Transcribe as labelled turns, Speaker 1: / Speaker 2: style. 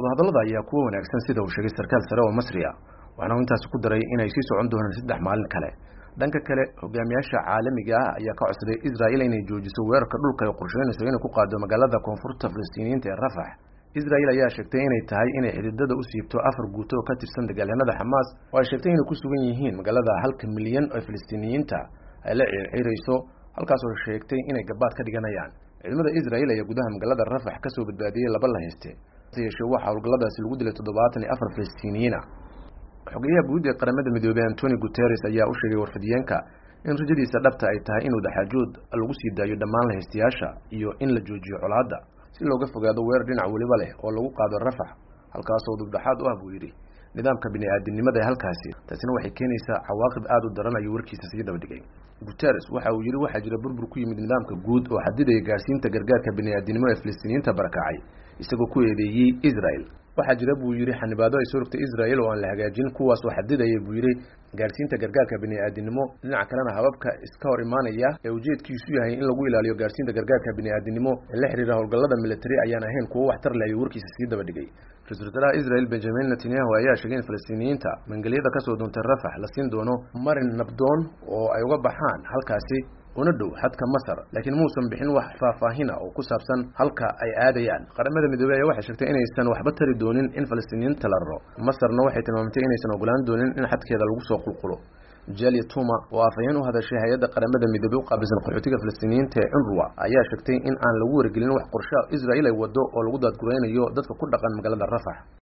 Speaker 1: wadahadallada ayaa kuwa wanaagsan sida uu sheegay sarkaal sare oo Masri ah waxaana intaas ku daray inay sii socon doonaan 3 maalin kale dhanka kale hogaamiyaasha caalamiga ah ayaa ka codsaday Israel inay joojiso weerarka dhulka ay qorsheynayso inay ku qaado magaalada koonfurta Falastiiniyiinta ee Rafah. Israel ayaa sheegtay inay tahay inay xididada u siibto 4 guuto oo ka tirsan dagaalyahanada Hamas oo ay sheegtay inay ku sugan yihiin magaalada 1 milyan oo Falastiiniyiinta ay la ciirayso halkaas oo sheegtay inay gabaad ka dhiganayaan. ciidamada Israel ayaa gudaha magaalada Rafah ka soo badbaadiyay 2 la haystay yeeshee waxa howlgalladaasi lagu dilay 74 Falastiiniyiin ah. xogeyaha guud ee qaramada midoobay Antonio Guterres ayaa u sheegay warfidiyeenka in rajadiisa dhabta ay tahay inuu dhaxajood lagu sii daayo dhammaan la haystayaasha iyo in la joojiyo colaadda si looga fogaado weerar dhinac waliba leh oo lagu qaado Rafah halkaas oo dubdhaxaad u ah buu yiri nidaamka bini'aadanimada ee halkaasi taasina waxay keenaysaa cawaaqib aad u daran ayuu warkiisa sii daba dhigay. Guterres waxa uu yiri waxa jira burbur ku yimid nidaamka guud oo xadidaya gaarsiinta gargaarka bini'aadanimo ee Falastiiniyiinta barakacay isagoo ku eedeeyay Israel. waxa jira buu yiri xanibaado ay soo rogtay Israel oo aan la hagaajin kuwaas oo xadidaya buu yiri gaarsiinta gargaarka bini'aadanimo dhinaca kalena hababka iska hor imaanaya ee ujeedkiisu yahay in lagu ilaaliyo gaarsiinta gargaarka bini'aadanimo ee la xiriira howlgallada military ayaan ahayn kuwo waxtar leh ayuu warkiisa sii daba dhigay. Ra'iisul wasaaraha Israel Benjamin Netanyahu ayaa sheegay in Falastiiniyiinta mangaliyada ka soo doontay Rafah la siin doono marin nabdoon oo ay uga baxaan halkaasi una dhow xadka Masar laakiin muusan bixin wax faahfaahin ah oo ku saabsan halka ay aadayaan. qaramada midoobay ayaa waxay sheegtay inaysan waxba tari doonin in Falastiiniyiinta la raro. Masarna waxay tilmaamtay inaysan ogolaan doonin in xadkeeda lagu soo qulqulo. Jalia Tuma oo afayeen u hadashay hay'adda qaramada midoobay u qaabilsan qaxootiga Falastiiniyiinta ee UNRWA ayaa sheegtay in aan lagu wargelin wax qorshe Israel ay wado oo lagu daadgureynayo dadka ku dhaqan magaalada Rafah.